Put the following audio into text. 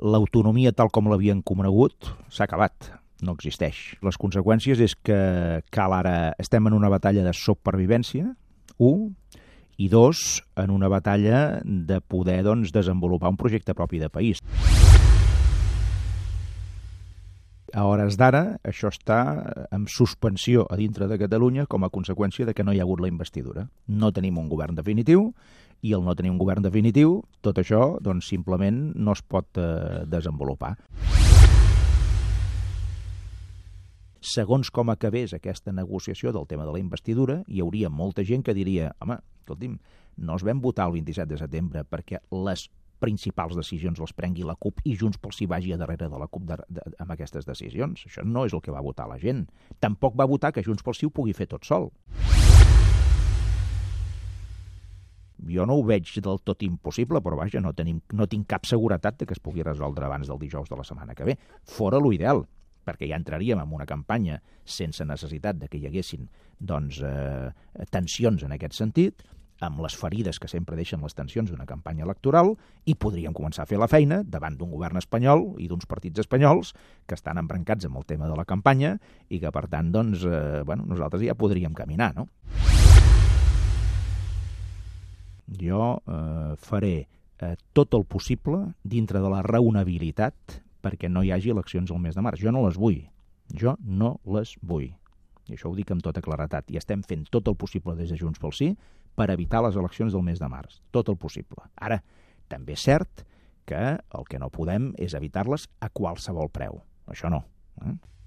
l'autonomia tal com l'havien conegut s'ha acabat, no existeix. Les conseqüències és que cal ara, estem en una batalla de supervivència, 1, i 2, en una batalla de poder desenvolupar un projecte propi de país. A hores d'ara, això està en suspensió a dintre de Catalunya com a conseqüència de que no hi ha hagut la investidura. No tenim un govern definitiu, i al no tenir un govern definitiu, tot això simplement no es pot desenvolupar. Segons com acabés aquesta negociació del tema de la investidura, hi hauria molta gent que diria, home, escolti'm, no es vam votar el 27 de setembre perquè les principals decisions les prengui la CUP i Junts pel Sí vagi a darrere de la CUP amb aquestes decisions. Això no és el que va votar la gent. Tampoc va votar que Junts pel Sí ho pugui fer tot sol. Jo no ho veig del tot impossible, però vaja, no tinc cap seguretat de que es pugui resoldre abans del dijous de la setmana que ve. Fora l'ideal, perquè ja entraríem en una campanya sense necessitat de que hi haguessin tensions en aquest sentit, amb les ferides que sempre deixen les tensions d'una campanya electoral, i podríem començar a fer la feina davant d'un govern espanyol i d'uns partits espanyols que estan embrancats amb el tema de la campanya i que, per tant, nosaltres ja podríem caminar, no? Jo faré tot el possible dintre de la raonabilitat perquè no hi hagi eleccions al mes de març. Jo no les vull. Jo no les vull. I això ho dic amb tota claretat. I estem fent tot el possible des de Junts pel Sí per evitar les eleccions del mes de març. Tot el possible. Ara, també és cert que el que no podem és evitar-les a qualsevol preu. Això no.